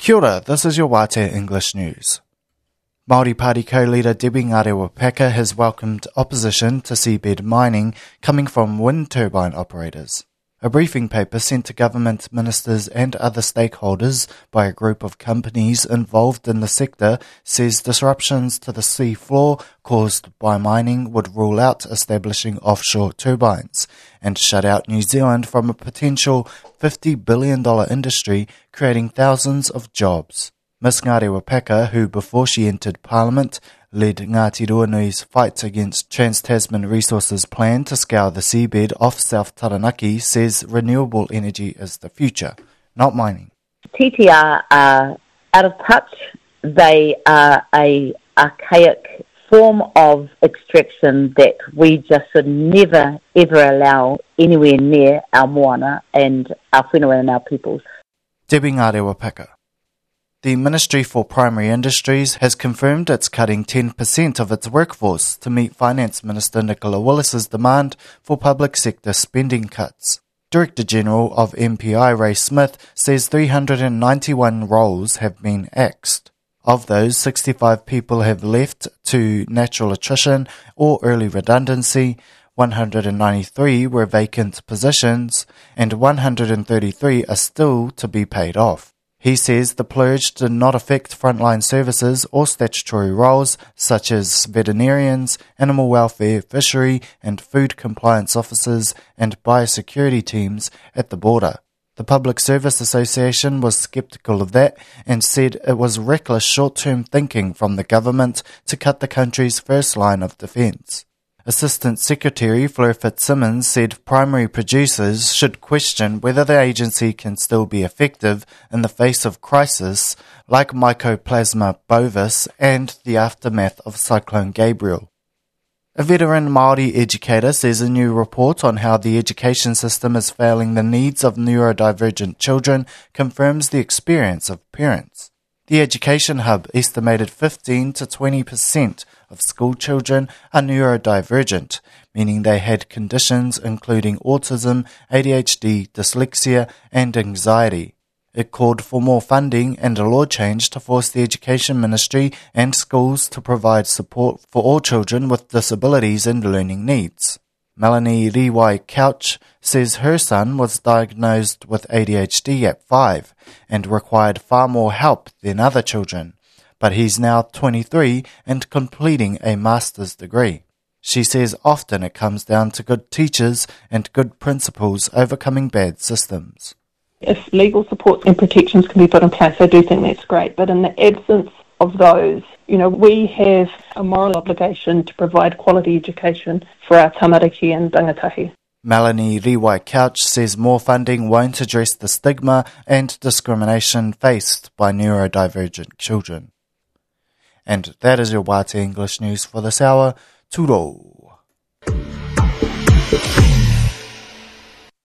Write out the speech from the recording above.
Kia ora, this is your Wātea English News. Māori Party co-leader Debbie Ngarewa-Packer has welcomed opposition to seabed mining coming from wind turbine operators. A briefing paper sent to government ministers and other stakeholders by a group of companies involved in the sector says disruptions to the sea floor caused by mining would rule out establishing offshore turbines and shut out New Zealand from a potential $50 billion industry creating thousands of jobs. Ms Ngarewa-Packer, who before she entered Parliament led Ngāti Ruanui's fight against Trans-Tasman Resources' plan to scour the seabed off South Taranaki, says renewable energy is the future, not mining. TTR are out of touch. They are an archaic form of extraction that we just should never, ever allow anywhere near our moana and our whenua and our peoples. Debbie Ngarewa-Packer. The Ministry for Primary Industries has confirmed it's cutting 10% of its workforce to meet Finance Minister Nicola Willis's demand for public sector spending cuts. Director General of MPI Ray Smith says 391 roles have been axed. Of those, 65 people have left to natural attrition or early redundancy, 193 were vacant positions, and 133 are still to be paid off. He says the purge did not affect frontline services or statutory roles such as veterinarians, animal welfare, fishery and food compliance officers and biosecurity teams at the border. The Public Service Association was sceptical of that and said it was reckless short-term thinking from the government to cut the country's first line of defence. Assistant Secretary Fleur Fitzsimmons said primary producers should question whether the agency can still be effective in the face of crisis like Mycoplasma bovis and the aftermath of Cyclone Gabriel. A veteran Māori educator says a new report on how the education system is failing the needs of neurodivergent children confirms the experience of parents. The Education Hub estimated 15 to 20% of school children are neurodivergent, meaning they had conditions including autism, ADHD, dyslexia, and anxiety. It called for more funding and a law change to force the Education Ministry and schools to provide support for all children with disabilities and learning needs. Melanie Riwai-Couch says her son was diagnosed with ADHD at 5 and required far more help than other children, but he's now 23 and completing a master's degree. She says often it comes down to good teachers and good principals overcoming bad systems. If legal support and protections can be put in place, I do think that's great, but in the absence of those, we have a moral obligation to provide quality education for our tamariki and rangatahi. Melanie Riwai-Couch says more funding won't address the stigma and discrimination faced by neurodivergent children. And that is your Wātea English News for this hour. Tūro.